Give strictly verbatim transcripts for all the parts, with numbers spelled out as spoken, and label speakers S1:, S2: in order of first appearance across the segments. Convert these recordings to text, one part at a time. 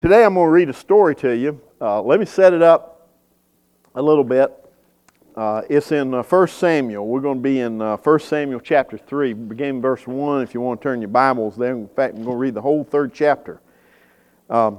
S1: Today I'm going to read a story to you. Uh, let me set it up a little bit. Uh, it's in uh, First Samuel. We're going to be in uh, First Samuel chapter three, beginning verse one, if you want to turn your Bibles there. In fact, I'm going to read the whole third chapter. Um,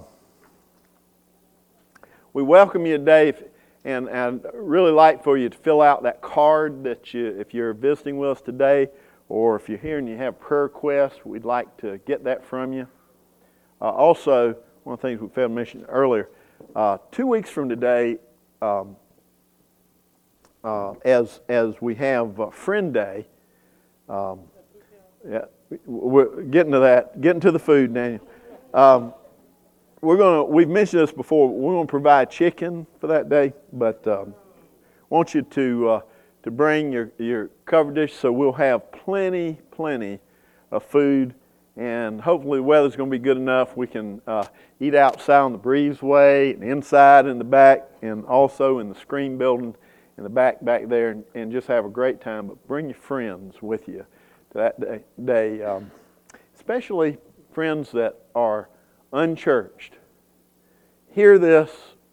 S1: we welcome you today, if, and I'd really like for you to fill out that card that you, if you're visiting with us today, or if you're here and you have prayer requests, we'd like to get that from you. Uh, also, one of the things we failed to mention earlier, uh, two weeks from today, um, uh, as as we have uh, Friend Day, um, yeah, we're getting to that, getting to the food, Daniel. Um, we're gonna, we've mentioned this before. We're gonna provide chicken for that day, but um, want you to uh, to bring your your covered dish, so we'll have plenty, plenty of food. And hopefully the weather's going to be good enough. We can uh, eat outside on the breezeway, and inside in the back, and also in the screen building in the back back there, and, and just have a great time. But bring your friends with you to that day, day um, especially friends that are unchurched. Hear this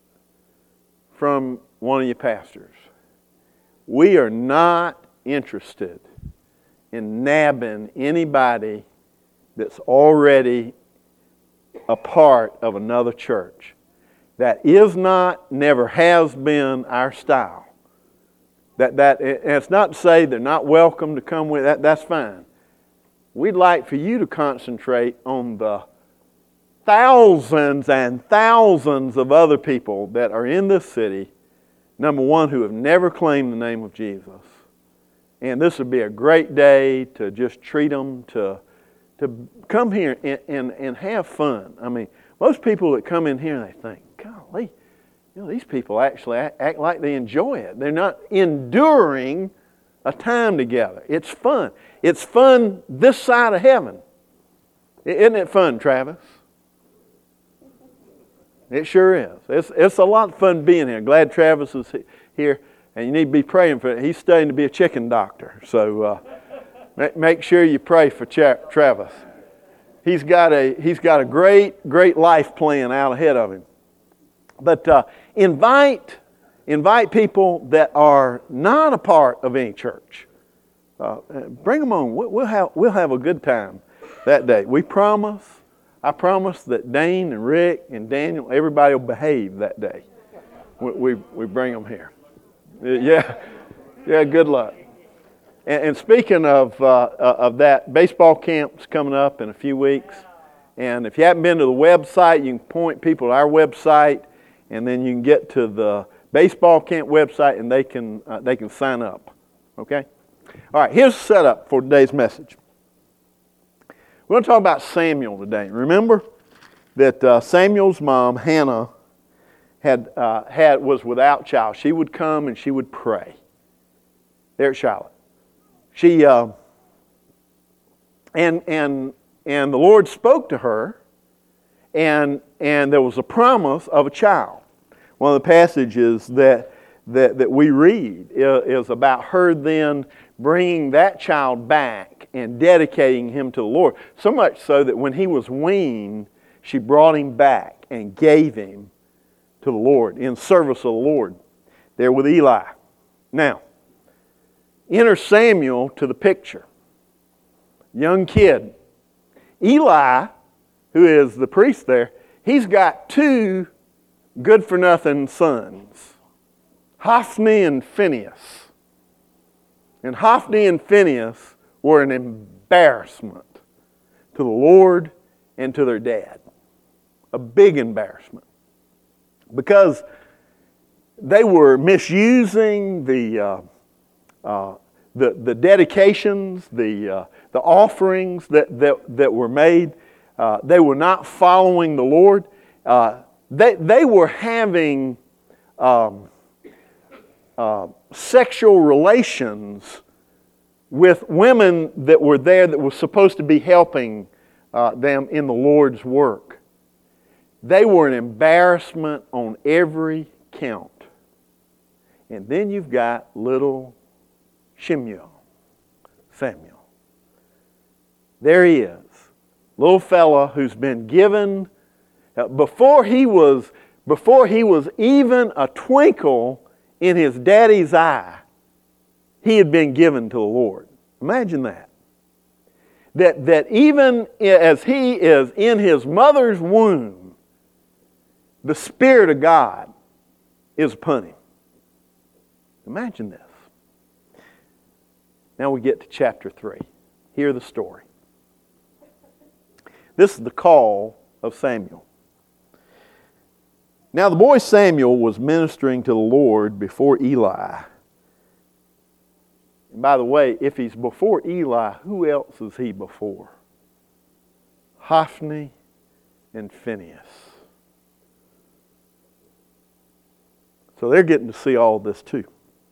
S1: from one of your pastors. We are not interested in nabbing anybody that's already a part of another church. That is not, never has been our style. That that and it's not to say they're not welcome to come with that. That's fine. We'd like for you to concentrate on the thousands and thousands of other people that are in this city. Number one, who have never claimed the name of Jesus. And this would be a great day to just treat them to. To come here and, and, and have fun. I mean, most people that come in here, they think, golly, you know, these people actually act, act like they enjoy it. They're not enduring a time together. It's fun. It's fun this side of heaven. Isn't it fun, Travis? It sure is. It's, it's a lot of fun being here. Glad Travis is here, and you need to be praying for it. He's studying to be a chicken doctor, so... Uh, Make sure you pray for Travis. He's got a he's got a great great life plan out ahead of him. But uh, invite invite people that are not a part of any church. Uh, bring them on. We'll have we'll have a good time that day. We promise. I promise that Dane and Rick and Daniel, everybody will behave that day. We we, we bring them here. Yeah, yeah. Good luck. And speaking of uh, of that, baseball camp's coming up in a few weeks. And if you haven't been to the website, you can point people to our website, and then you can get to the baseball camp website, and they can uh, they can sign up. Okay. All right. Here's the setup for today's message. We're going to talk about Samuel today. Remember that uh, Samuel's mom, Hannah, had uh, had was without child. She would come and she would pray. There at Charlotte. She uh, and and and the Lord spoke to her, and and there was a promise of a child. One of the passages that that that we read is, is about her then bringing that child back and dedicating him to the Lord. So much so that when he was weaned, she brought him back and gave him to the Lord in service of the Lord. There with Eli. Now. Enter Samuel to the picture. Young kid. Eli, who is the priest there, he's got two good-for-nothing sons. Hophni and Phinehas. And Hophni and Phinehas were an embarrassment to the Lord and to their dad. A big embarrassment. Because they were misusing the... Uh, Uh, the the dedications, the uh, the offerings that that, that were made, uh, they were not following the Lord. Uh, they they were having um, uh, sexual relations with women that were there that were supposed to be helping uh, them in the Lord's work. They were an embarrassment on every count. And then you've got little Shemuel, Samuel. There he is, little fella who's been given Uh, before he was, before he was even a twinkle in his daddy's eye, he had been given to the Lord. Imagine that. That, that even as he is in his mother's womb, the Spirit of God is upon him. Imagine this. Now we get to chapter three. Hear the story. This is the call of Samuel. Now the boy Samuel was ministering to the Lord before Eli. And by the way, if he's before Eli, who else is he before? Hophni and Phinehas. So they're getting to see all this too.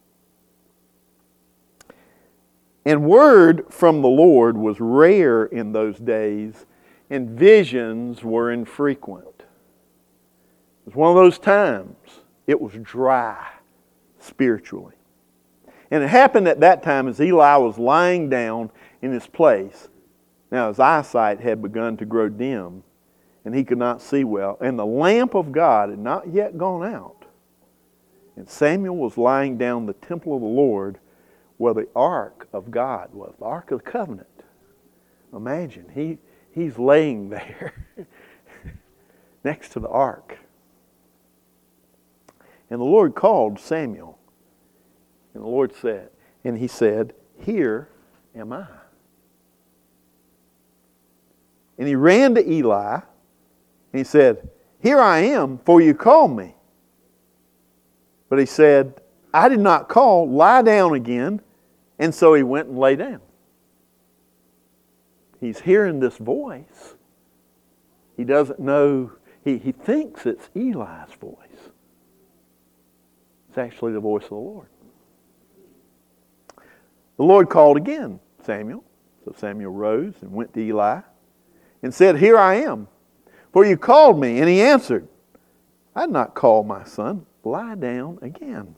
S1: And word from the Lord was rare in those days, and visions were infrequent. It was one of those times it was dry spiritually. And it happened at that time as Eli was lying down in his place. Now his eyesight had begun to grow dim, and he could not see well. And the lamp of God had not yet gone out. And Samuel was lying down in the temple of the Lord where the ark of God was, the ark of the covenant. Imagine, he, he's laying there next to the ark. And the Lord called Samuel. And the Lord said, and he said, "Here am I." And he ran to Eli, and he said, "Here I am, for you called me." But he said, "I did not call, lie down again." And so he went and lay down. He's hearing this voice. He doesn't know, he, he thinks it's Eli's voice. It's actually the voice of the Lord. The Lord called again, "Samuel." So Samuel rose and went to Eli and said, "Here I am, for you called me." And he answered, "I did not call, my son. Lie down again."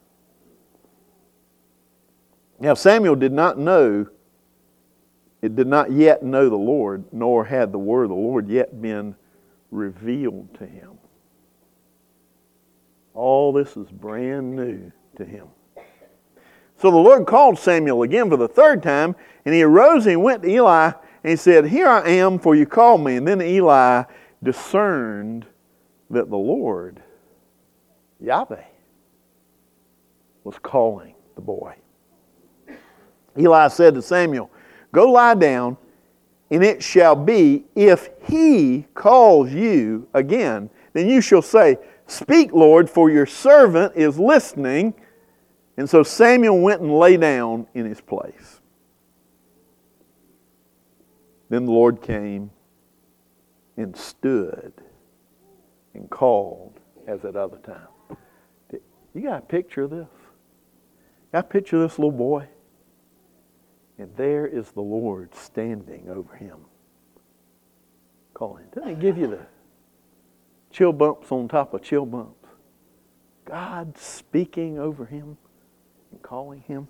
S1: Now Samuel did not know, it did not yet know the Lord, nor had the word of the Lord yet been revealed to him. All this is brand new to him. So the Lord called Samuel again for the third time, and he arose and he went to Eli, and he said, "Here I am, for you called me." And then Eli discerned that the Lord, Yahweh, was calling the boy. Eli said to Samuel, "Go lie down, and it shall be, if he calls you again, then you shall say, 'Speak, Lord, for your servant is listening.'" And so Samuel went and lay down in his place. Then the Lord came and stood and called as at other time. You got a picture of this? Got a picture of this little boy? And there is the Lord standing over him, calling. Doesn't it give you the chill bumps on top of chill bumps? God speaking over him and calling him.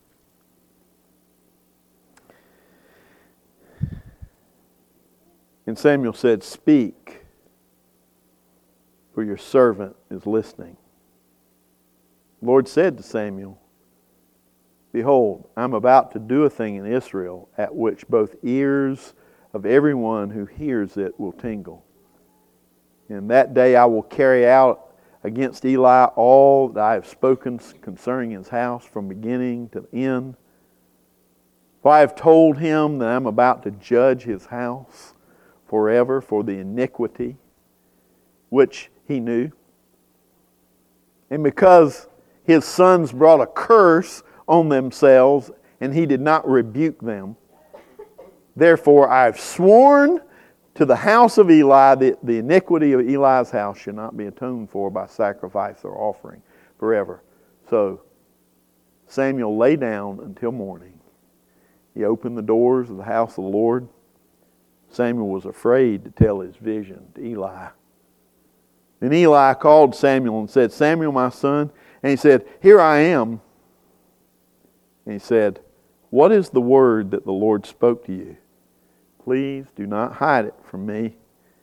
S1: And Samuel said, "Speak, for your servant is listening." The Lord said to Samuel, "Behold, I'm about to do a thing in Israel at which both ears of everyone who hears it will tingle. In that day I will carry out against Eli all that I have spoken concerning his house from beginning to the end. For I have told him that I'm about to judge his house forever for the iniquity which he knew. And because his sons brought a curse on themselves, and he did not rebuke them. Therefore I have sworn to the house of Eli that the iniquity of Eli's house shall not be atoned for by sacrifice or offering forever." So Samuel lay down until morning. He opened the doors of the house of the Lord. Samuel was afraid to tell his vision to Eli. Then Eli called Samuel and said, "Samuel, my son." And he said, "Here I am." And he said, "What is the word that the Lord spoke to you? Please do not hide it from me."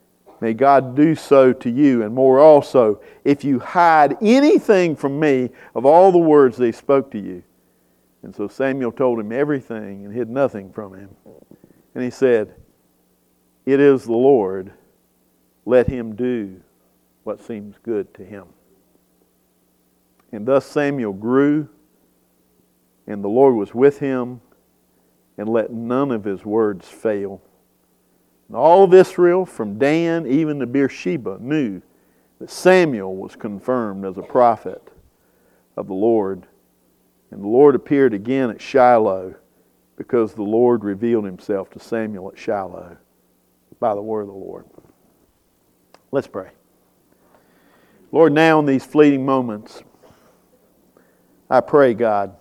S1: May God do so to you, and more also, if you hide anything from me of all the words they spoke to you. And so Samuel told him everything and hid nothing from him. And he said, it is the Lord. Let him do what seems good to him. And thus Samuel grew, and the Lord was with him, and let none of his words fail. And all of Israel, from Dan even to Beersheba, knew that Samuel was confirmed as a prophet of the Lord. And the Lord appeared again at Shiloh, because the Lord revealed himself to Samuel at Shiloh by the word of the Lord. Let's pray. Lord, now in these fleeting moments, I pray, God,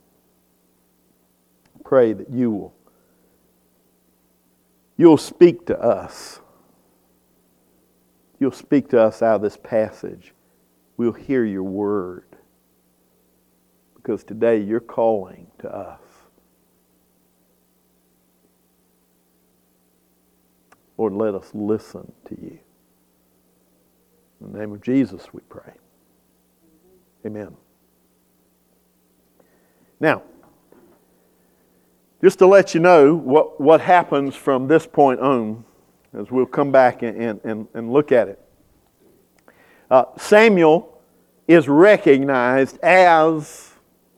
S1: pray that you will You'll speak to us. You'll speak to us out of this passage. We'll hear your word. Because today you're calling to us. Lord, let us listen to you. In the name of Jesus we pray. Amen. Now, just to let you know what, what happens from this point on, as we'll come back and, and, and look at it. Uh, Samuel is recognized as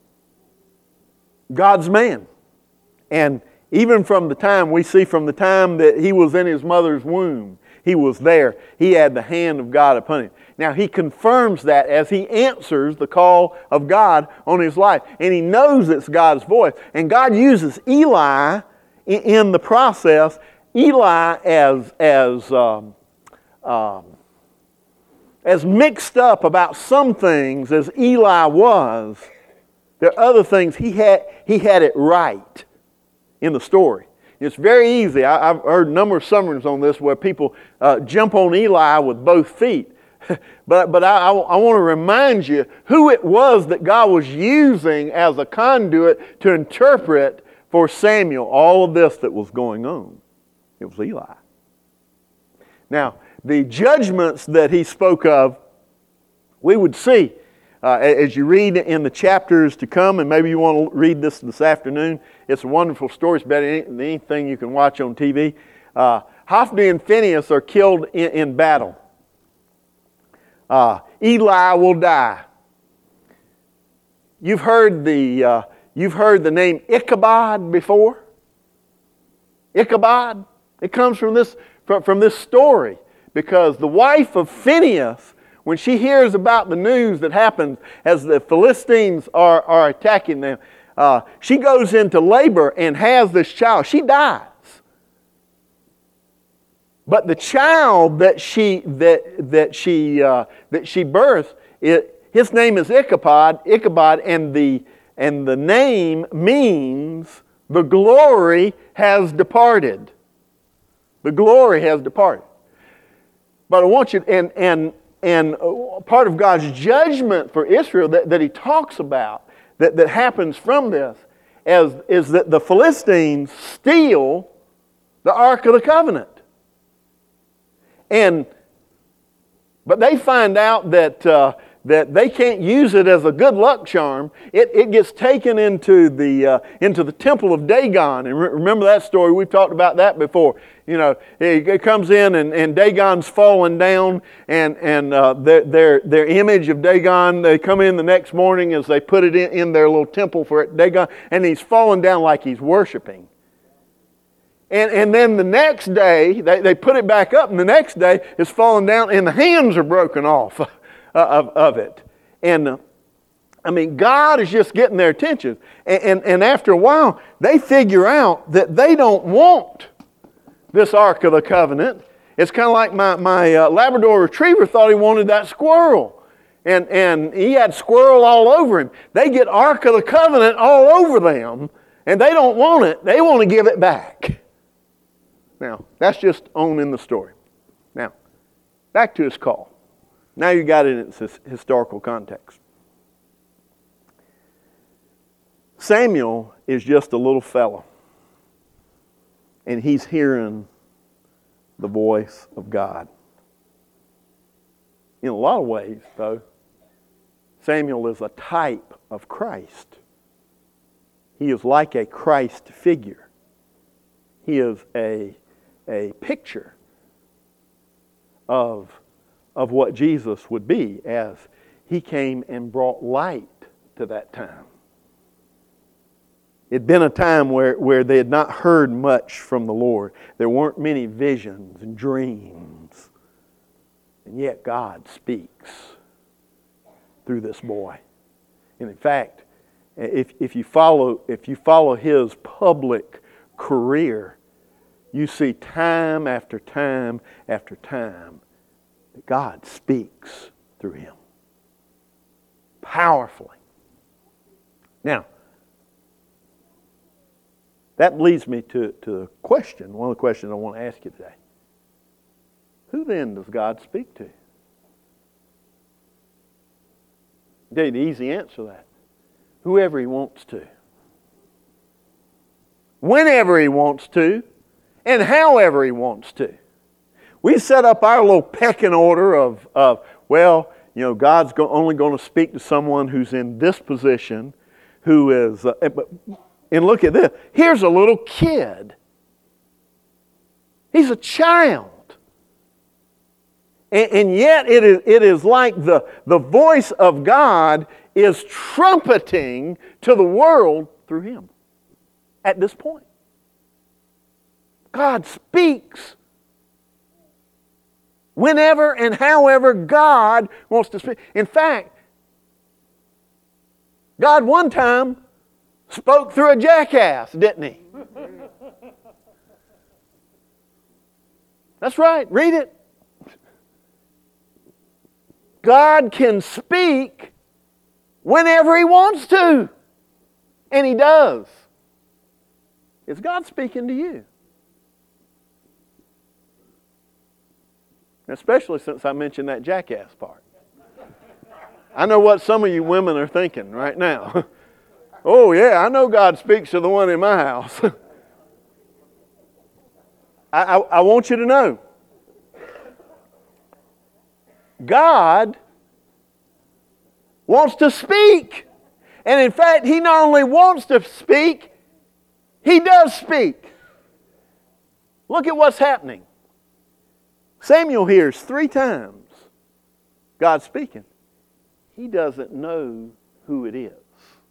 S1: God's man. And even from the time, we see from the time that he was in his mother's womb, he was there. He had the hand of God upon him. Now he confirms that as he answers the call of God on his life. And he knows it's God's voice. And God uses Eli in, in the process. Eli as, as, um, um, as mixed up about some things as Eli was, there are other things he had, he had it right in the story. It's very easy. I, I've heard a number of sermons on this where people uh, jump on Eli with both feet. but but I, I, I want to remind you who it was that God was using as a conduit to interpret for Samuel all of this that was going on. It was Eli. Now, the judgments that he spoke of, we would see uh, as you read in the chapters to come, and maybe you want to read this this afternoon. It's a wonderful story. It's better than anything you can watch on T V. Uh, Hophni and Phinehas are killed in, in battle. Uh, Eli will die. You've heard the uh, you've heard the name Ichabod before. Ichabod. It comes from this from, from this story, because the wife of Phinehas, when she hears about the news that happens as the Philistines are, are attacking them, uh, she goes into labor and has this child. She dies. But the child that she that that she uh, that she births, it, his name is Ichabod. Ichabod, and the and the name means the glory has departed. The glory has departed. But I want you and and and part of God's judgment for Israel that, that He talks about that that happens from this as is that the Philistines steal the Ark of the Covenant. And, but they find out that uh, that they can't use it as a good luck charm. It, it gets taken into the uh, into the temple of Dagon. And re- remember that story? We've talked about that before. You know, it, it comes in and, and Dagon's fallen down, and and uh, their, their their image of Dagon. They come in the next morning as they put it in, in their little temple for Dagon, and he's fallen down like he's worshiping. And, and then the next day, they, they put it back up, and the next day it's fallen down, and the hands are broken off of, of it. And, uh, I mean, God is just getting their attention. And, and, and after a while, they figure out that they don't want this Ark of the Covenant. It's kind of like my, my uh, Labrador Retriever thought he wanted that squirrel. And, and he had squirrel all over him. They get Ark of the Covenant all over them, and they don't want it. They want to give it back. Now, that's just on in the story. Now, back to his call. Now you got it in its historical context. Samuel is just a little fellow, and he's hearing the voice of God. In a lot of ways, though, Samuel is a type of Christ. He is like a Christ figure. He is a, a picture of, of what Jesus would be as he came and brought light to that time. It had been a time where, where they had not heard much from the Lord. There weren't many visions and dreams. And yet God speaks through this boy. And in fact, if, if you follow if you follow his public career, you see time after time after time that God speaks through him powerfully. Now, that leads me to, to a question, one of the questions I want to ask you today. Who then does God speak to? I'll tell you the easy answer to that. Whoever he wants to. Whenever he wants to. And however he wants to. We set up our little pecking order of, of well, you know, God's go, only going to speak to someone who's in this position, who is, uh, and look at this. Here's a little kid. He's a child. And, and yet it is, it is like the, the voice of God is trumpeting to the world through him at this point. God speaks whenever and however God wants to speak. In fact, God one time spoke through a jackass, didn't he? That's right. Read it. God can speak whenever he wants to. And he does. Is God speaking to you? Especially since I mentioned that jackass part. I know what some of you women are thinking right now. Oh yeah, I know God speaks to the one in my house. I, I, I want you to know, God wants to speak. And in fact, he not only wants to speak, he does speak. Look at what's happening. Samuel hears three times God speaking. He doesn't know who it is.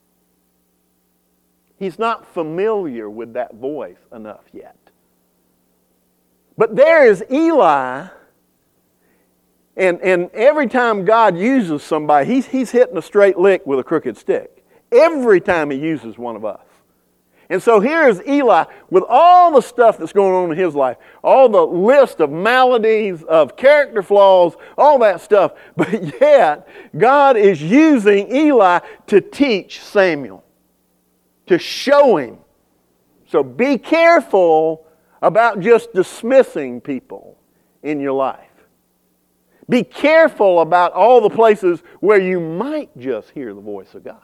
S1: He's not familiar with that voice enough yet. But there is Eli, and, and every time God uses somebody, he's, he's hitting a straight lick with a crooked stick. Every time he uses one of us. And so here's Eli with all the stuff that's going on in his life, all the list of maladies, of character flaws, all that stuff. But yet, God is using Eli to teach Samuel, to show him. So be careful about just dismissing people in your life. Be careful about all the places where you might just hear the voice of God.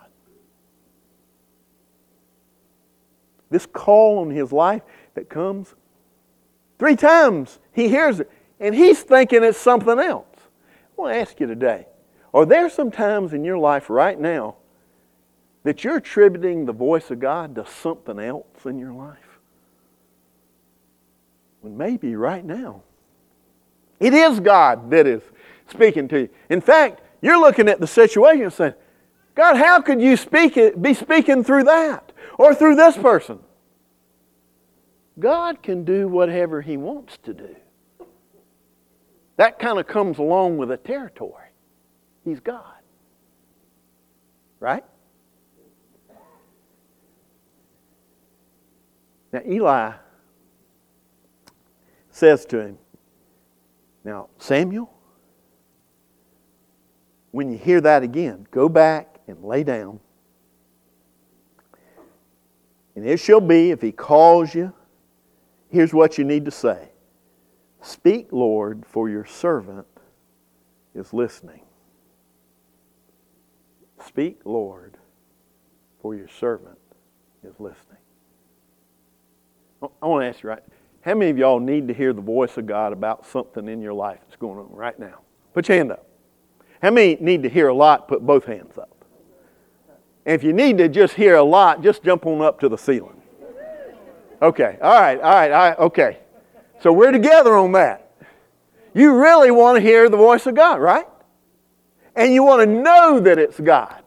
S1: This call on his life that comes three times, he hears it, and he's thinking it's something else. I want to ask you today, are there some times in your life right now that you're attributing the voice of God to something else in your life? Well, maybe right now. It is God that is speaking to you. In fact, you're looking at the situation and saying, God, how could you speak it, be speaking through that? Or through this person? God can do whatever he wants to do. That kind of comes along with the territory. He's God. Right? Now Eli says to him, now Samuel, when you hear that again, go back and lay down. And it shall be, if he calls you, here's what you need to say. Speak, Lord, for your servant is listening. Speak, Lord, for your servant is listening. I want to ask you, right, how many of y'all need to hear the voice of God about something in your life that's going on right now? Put your hand up. How many need to hear a lot? Put both hands up. And if you need to just hear a lot, just jump on up to the ceiling. Okay, all right, all right, all right, okay. So we're together on that. You really want to hear the voice of God, right? And you want to know that it's God.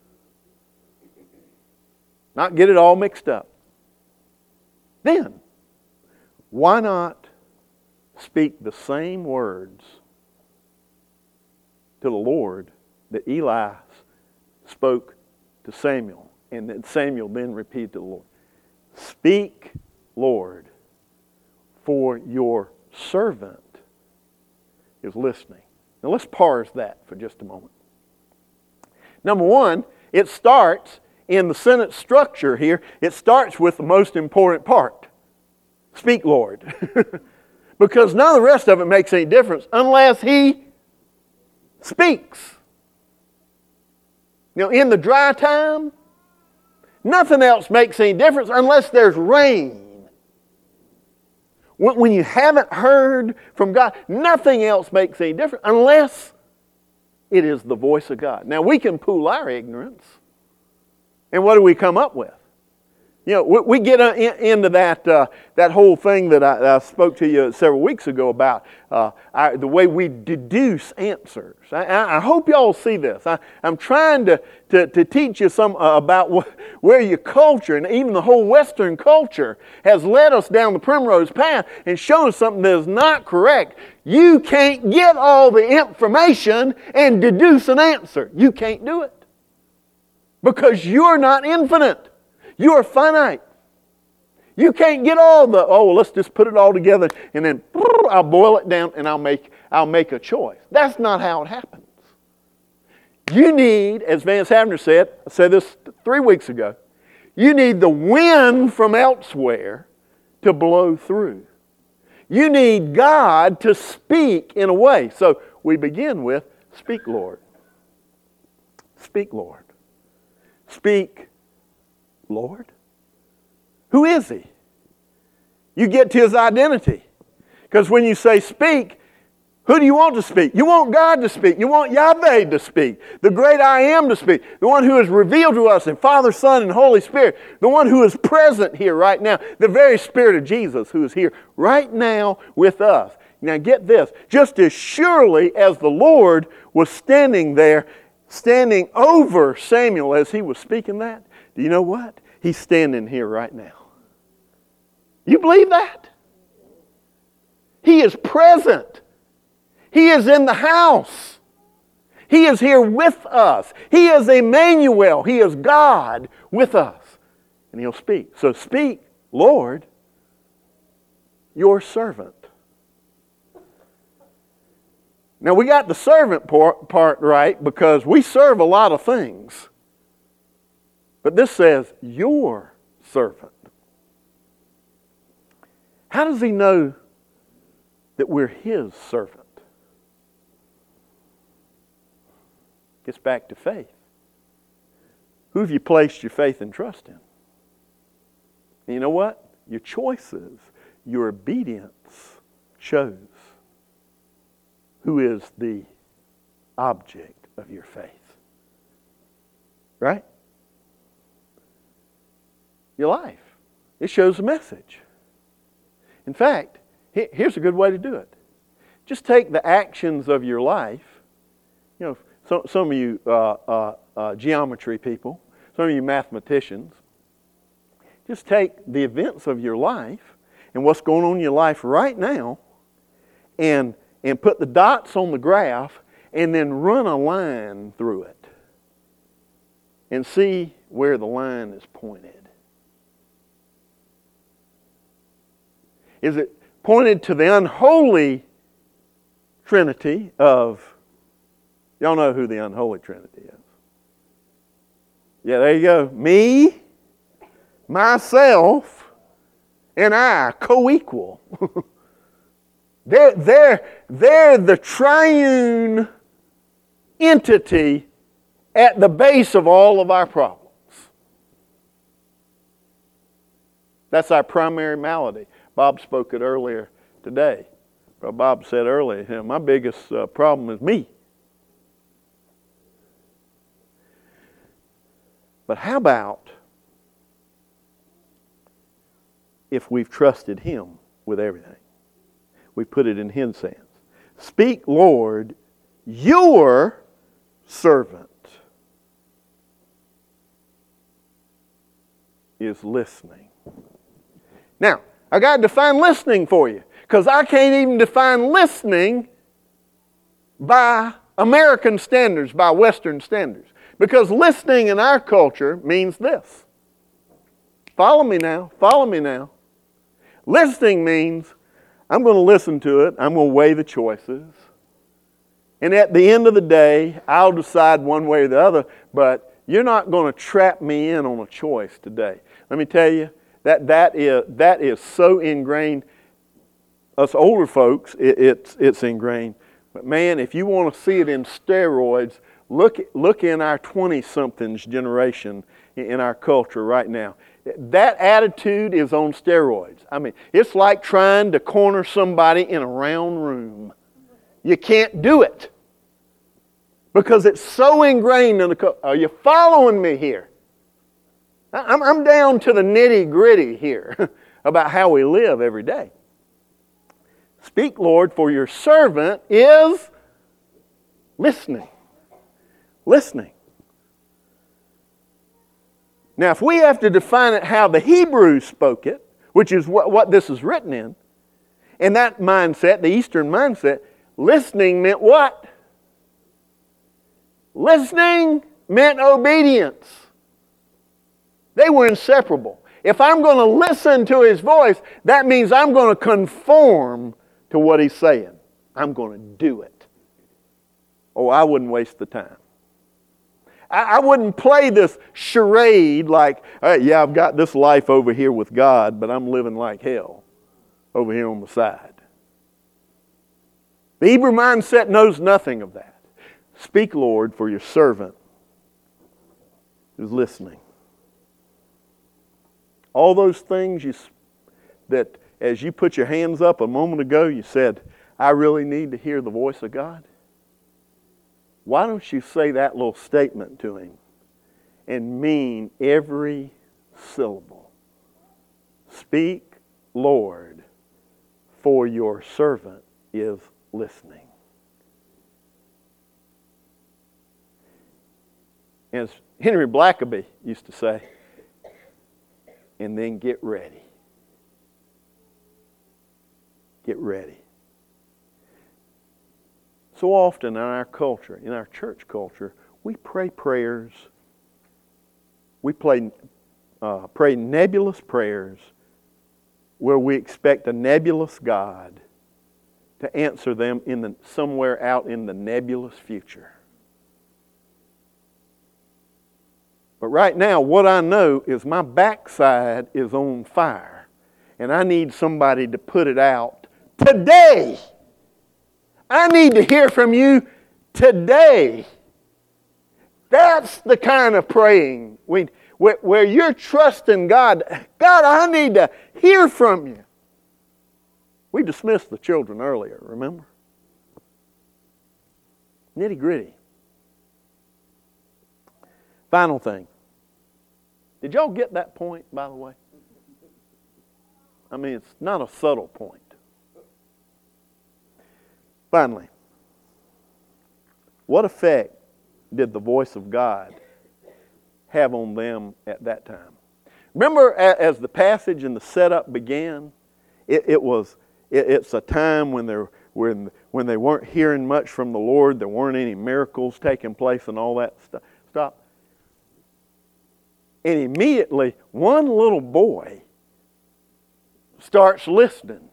S1: Not get it all mixed up. Then, why not speak the same words to the Lord that Eli spoke to Samuel, and that Samuel then repeated to the Lord? Speak, Lord, for your servant is listening. Now let's parse that for just a moment. Number one, it starts in the sentence structure here. It starts with the most important part. Speak, Lord. Because none of the rest of it makes any difference unless He speaks. You know, in the dry time, nothing else makes any difference unless there's rain. When you haven't heard from God, nothing else makes any difference unless it is the voice of God. Now, we can pool our ignorance, and what do we come up with? You know, we, we get in, into that uh, that whole thing that I, I spoke to you several weeks ago about uh, our, the way we deduce answers. I, I hope y'all see this. I, I'm trying to, to, to teach you some uh, about wh- where your culture and even the whole Western culture has led us down the primrose path and shown us something that is not correct. You can't get all the information and deduce an answer. You can't do it because you're not infinite. You are finite. You can't get all the, oh, well, let's just put it all together and then I'll boil it down and I'll make, I'll make a choice. That's not how it happens. You need, as Vance Havner said, I said this three weeks ago, you need the wind from elsewhere to blow through. You need God to speak in a way. So we begin with, speak, Lord. Speak, Lord. Speak, Lord. Who is He? You get to His identity. Because when you say speak, who do you want to speak? You want God to speak. You want Yahweh to speak. The great I Am to speak. The one who is revealed to us in Father, Son, and Holy Spirit. The one who is present here right now. The very Spirit of Jesus who is here right now with us. Now get this. Just as surely as the Lord was standing there, standing over Samuel as he was speaking that, do you know what? He's standing here right now. You believe that? He is present. He is in the house. He is here with us. He is Emmanuel. He is God with us. And He'll speak. So speak, Lord, your servant. Now we got the servant part right because we serve a lot of things. But this says, your servant. How does He know that we're His servant? Gets back to faith. Who have you placed your faith and trust in? And you know what? Your choices, your obedience shows who is the object of your faith. Right? Your life. It shows a message. In fact, here's a good way to do it. Just take the actions of your life. You know, some, some of you uh, uh, uh, geometry people, some of you mathematicians, just take the events of your life and what's going on in your life right now and, and put the dots on the graph and then run a line through it and see where the line is pointed. Is it pointed to the unholy Trinity of, y'all know who the unholy Trinity is? Yeah, there you go. Me, myself, and I, co-equal. they're, they're, they're the triune entity at the base of all of our problems. That's our primary malady. Bob spoke it earlier today. Well, Bob said earlier, you know, my biggest uh, problem is me. But how about if we've trusted Him with everything? We put it in His hands. Speak, Lord, your servant is listening. Now, I got to define listening for you, because I can't even define listening by American standards, by Western standards. Because listening in our culture means this. Follow me now, follow me now. Listening means I'm going to listen to it, I'm going to weigh the choices, and at the end of the day, I'll decide one way or the other, but you're not going to trap me in on a choice today. Let me tell you, that, that, is, that is so ingrained. Us older folks, it, it's, it's ingrained. But man, if you want to see it in steroids, look, look in our twenty-somethings generation in our culture right now. That attitude is on steroids. I mean, it's like trying to corner somebody in a round room. You can't do it because it's so ingrained in the culture. Are you following me here? I'm, I'm down to the nitty-gritty here about how we live every day. Speak, Lord, for your servant is listening. Listening. Now, if we have to define it how the Hebrews spoke it, which is what, what this is written in, in that mindset, the Eastern mindset, listening meant what? Listening meant obedience. They were inseparable. If I'm going to listen to His voice, that means I'm going to conform to what He's saying. I'm going to do it. Oh, I wouldn't waste the time. I wouldn't play this charade like, hey, yeah, I've got this life over here with God, but I'm living like hell over here on the side. The Hebrew mindset knows nothing of that. Speak, Lord, for your servant is listening. All those things you, that as you put your hands up a moment ago, you said, I really need to hear the voice of God. Why don't you say that little statement to Him and mean every syllable? Speak, Lord, for your servant is listening. As Henry Blackaby used to say, and then get ready. Get ready. So often in our culture, in our church culture, we pray prayers. We play, uh, pray nebulous prayers where we expect a nebulous God to answer them in the, somewhere out in the nebulous future. But right now, what I know is my backside is on fire, and I need somebody to put it out today. I need to hear from you today. That's the kind of praying we, where, where you're trusting God. God, I need to hear from you. We dismissed the children earlier, remember? Nitty gritty. Final thing. Did y'all get that point, by the way? I mean, it's not a subtle point. Finally, what effect did the voice of God have on them at that time? Remember, as the passage and the setup began, it, it was it, it's a time when they when when they weren't hearing much from the Lord. There weren't any miracles taking place and all that stuff. Stop. And immediately, one little boy starts listening.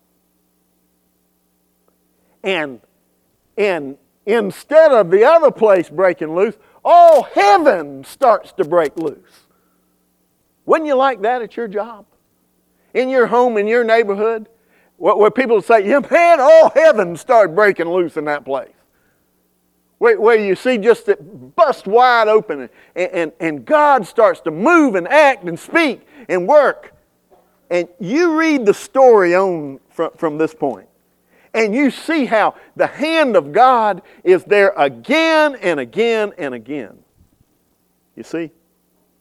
S1: And, and instead of the other place breaking loose, all heaven starts to break loose. Wouldn't you like that at your job? In your home, in your neighborhood? Where, where people say, yeah, man, all heaven started breaking loose in that place. Where, where you see just it bust wide open and, and, and God starts to move and act and speak and work. And you read the story on from, from this point. And you see how the hand of God is there again and again and again. You see?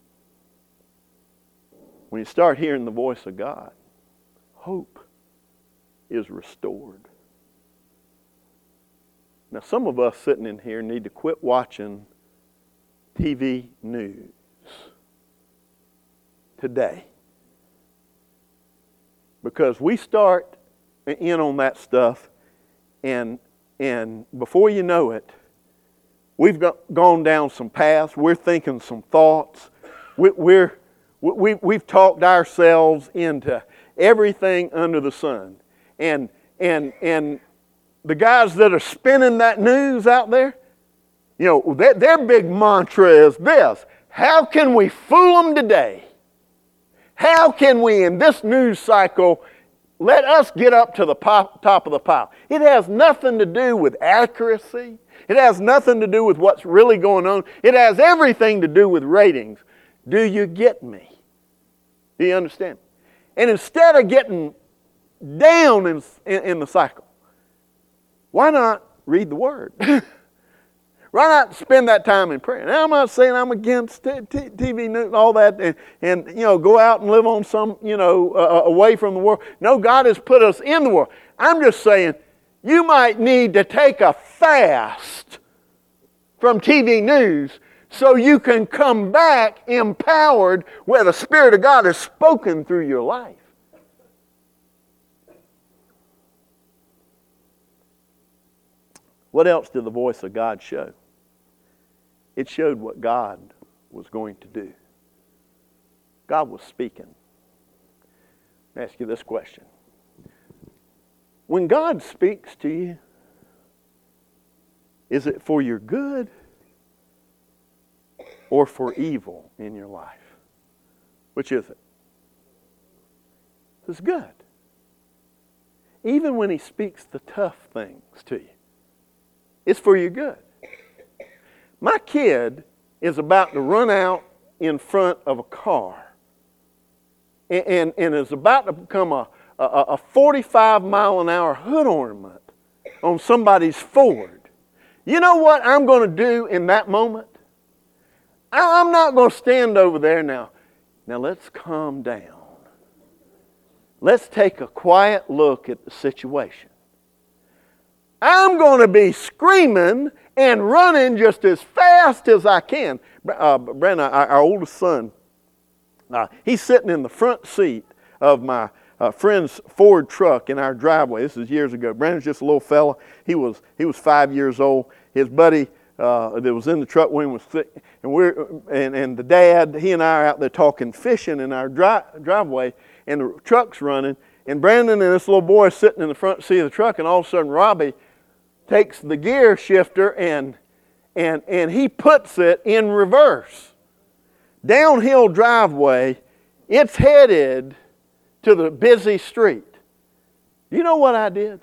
S1: when you start hearing the voice of God, hope is restored. Now, some of us sitting in here need to quit watching T V news today. Because we start in on that stuff, and and before you know it, we've got, gone down some paths. We're thinking some thoughts. We, we're we, we've talked ourselves into everything under the sun, and and and the guys that are spinning that news out there, you know, their, their big mantra is this: how can we fool them today? How can we, in this news cycle, let us get up to the pop, top of the pile? It has nothing to do with accuracy. It has nothing to do with what's really going on. It has everything to do with ratings. Do you get me? Do you understand? And instead of getting down in, in, in the cycle, why not read the Word? Why not spend that time in prayer? Now, I'm not saying I'm against t- t- T V news and all that, and, and you know, go out and live on some, you know, uh, away from the world. No, God has put us in the world. I'm just saying, you might need to take a fast from T V news so you can come back empowered where the Spirit of God has spoken through your life. What else did the voice of God show? It showed what God was going to do. God was speaking. Let me ask you this question. When God speaks to you, is it for your good or for evil in your life? Which is it? It's good. Even when He speaks the tough things to you, it's for your good. My kid is about to run out in front of a car and, and, and is about to become a, a, a forty-five mile an hour hood ornament on somebody's Ford. You know what I'm going to do in that moment? I, I'm not going to stand over there now. Now let's calm down. Let's take a quiet look at the situation. I'm going to be screaming and running just as fast as I can. Uh, Brandon, our, our oldest son, uh, he's sitting in the front seat of my uh, friend's Ford truck in our driveway. This is years ago. Brandon's just a little fella. He was he was five years old. His buddy uh, that was in the truck when he was sick, and we're and, and the dad, he and I are out there talking fishing in our dri- driveway, and the truck's running, and Brandon and this little boy is sitting in the front seat of the truck, and all of a sudden Robbie takes the gear shifter and and and he puts it in reverse. Downhill driveway, it's headed to the busy street. You know what I did?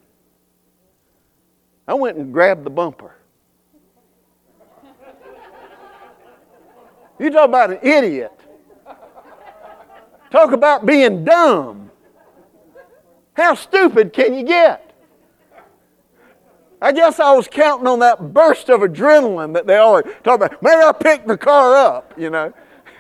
S1: I went and grabbed the bumper. You talk about an idiot. Talk about being dumb. How stupid can you get? I guess I was counting on that burst of adrenaline that they always talk about. Maybe I picked the car up, you know.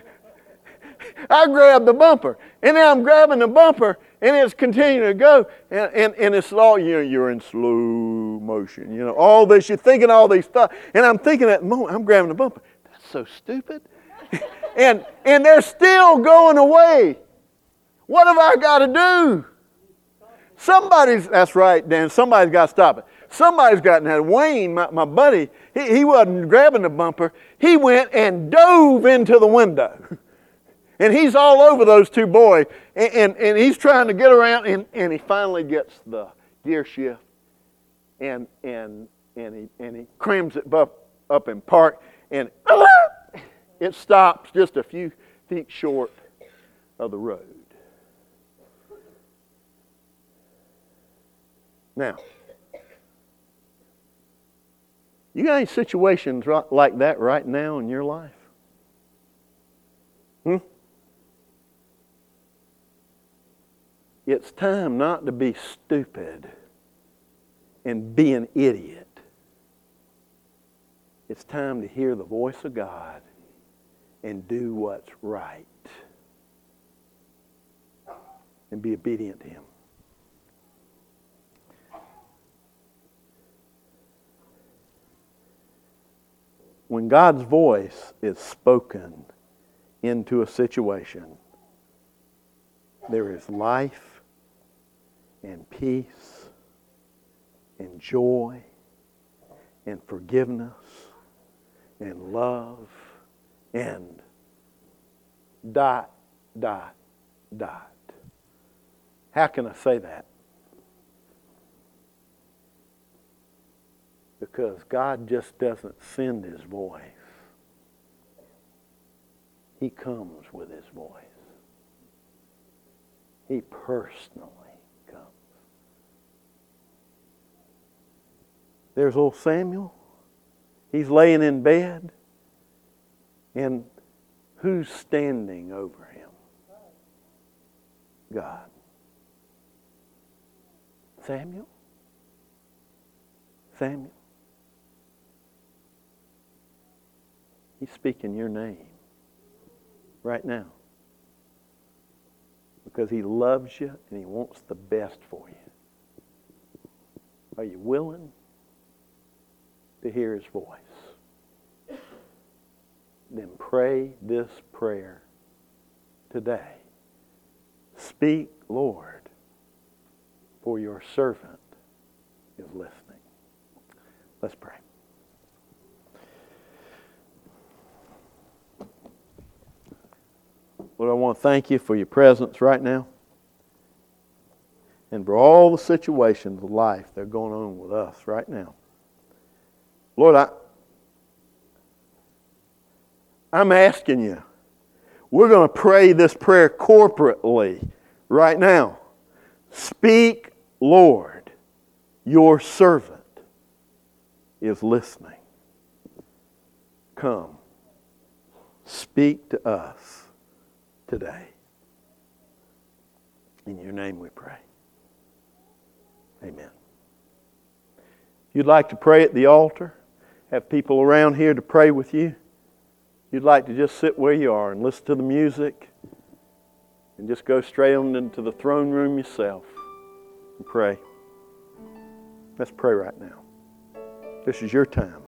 S1: I grabbed the bumper. And then I'm grabbing the bumper, and it's continuing to go. And, and, and it's all, you know, you're in slow motion. You know, all this, you're thinking all these thoughts. And I'm thinking at the moment, I'm grabbing the bumper. That's so stupid. and, and they're still going away. What have I got to do? Somebody's, that's right, Dan, somebody's got to stop it. Somebody's gotten that. Wayne, my, my buddy, he, he wasn't grabbing the bumper. He went and dove into the window. And he's all over those two boys. And, and, and he's trying to get around, and, and he finally gets the gear shift. And and and he and he crams it up, up in park. And it stops just a few feet short of the road. Now, you got any situations like that right now in your life? Hmm? It's time not to be stupid and be an idiot. It's time to hear the voice of God and do what's right. and be obedient to Him. When God's voice is spoken into a situation, there is life and peace and joy and forgiveness and love and dot, dot, dot. How can I say that? Because God just doesn't send His voice. He comes with His voice. He personally comes. There's old Samuel. He's laying in bed. And who's standing over him? God. Samuel? Samuel? He's speaking your name right now. Because He loves you and He wants the best for you. Are you willing to hear His voice? Then pray this prayer today. Speak, Lord, for your servant is listening. Let's pray. Lord, I want to thank You for Your presence right now and for all the situations of life that are going on with us right now. Lord, I, I'm asking You, we're going to pray this prayer corporately right now. Speak, Lord, your servant is listening. Come, speak to us today. In Your name we pray. Amen. If you'd like to pray at the altar, have people around here to pray with you. You'd like to just sit where you are and listen to the music and just go straight on into the throne room yourself and pray. Let's pray right now. This is your time.